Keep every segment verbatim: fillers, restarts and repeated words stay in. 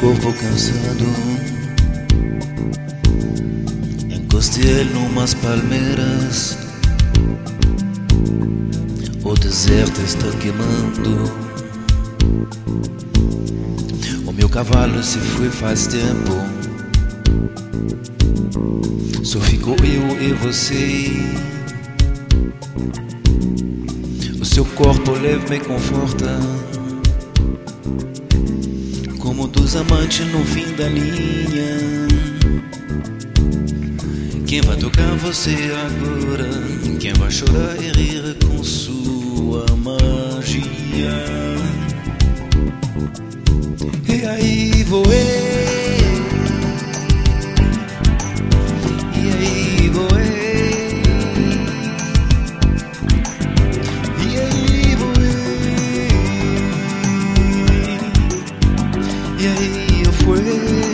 corpo cansado, encostei ele numas palmeiras. O deserto está queimando, o meu cavalo se foi faz tempo. Só ficou eu e você. O seu corpo leve me conforta, como dos amantes no fim da linha. Quem vai tocar você agora? Quem vai chorar e rir com sua magia? E aí vou eu, e aí vou eu, e aí vou eu, e aí eu fui.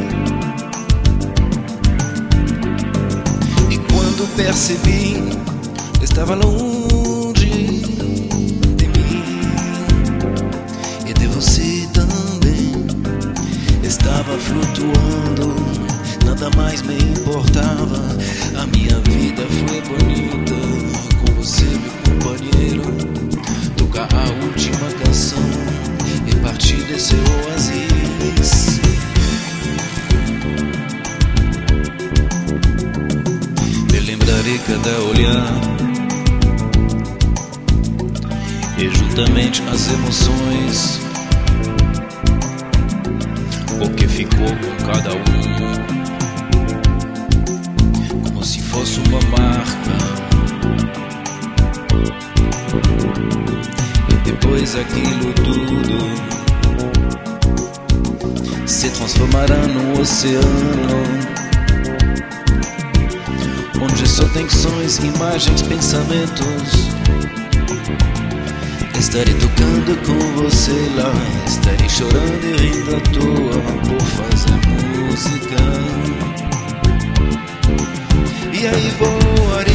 Percebi, estava longe de mim e de você também. Estava flutuando, nada mais me importava. A minha vida foi bonita com você, meu companheiro. Tocar a última canção e partir desse oásis. Lembrarei cada olhar e juntamente as emoções, o que ficou com cada um, como se fosse uma marca. E depois aquilo tudo se transformará no oceano, onde só tem sons, imagens, pensamentos. Estarei tocando com você lá, estarei chorando e rindo à toa por fazer música. E aí voarei,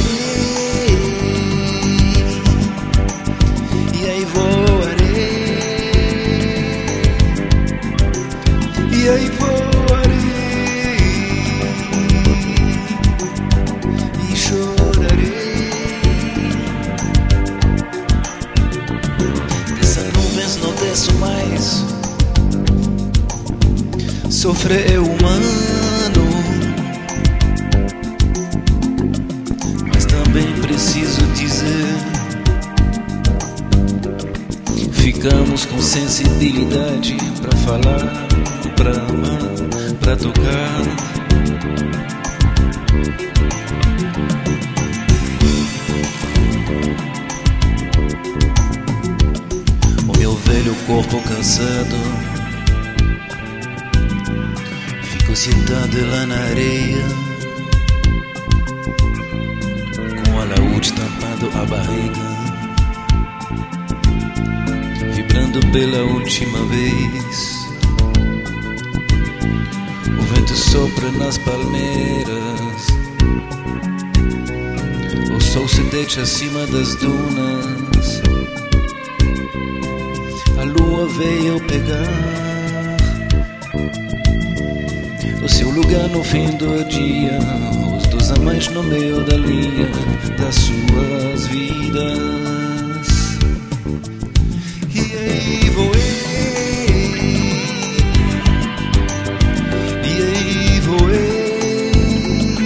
e aí voarei, e aí voarei. Mais sofrer é humano, mas também preciso dizer, ficamos com sensibilidade pra falar, pra amar, pra tocar. Velho corpo cansado ficou sentado lá na areia, com o alaúde tampado a barriga, vibrando pela última vez. O vento sopra nas palmeiras, o sol se deita acima das dunas. A lua veio pegar o seu lugar no fim do dia, os dois amantes no meio da linha das suas vidas. E aí vou eu, e aí vou eu,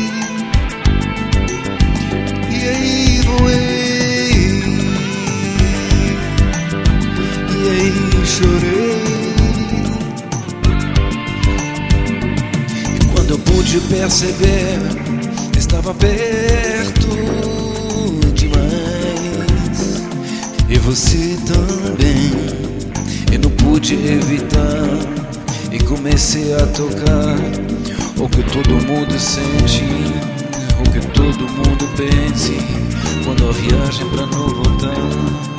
e aí vou eu. Chorei, e quando eu pude perceber, estava perto demais. E você também, eu não pude evitar, e comecei a tocar o que todo mundo sente, o que todo mundo pense, quando a viagem pra não voltar.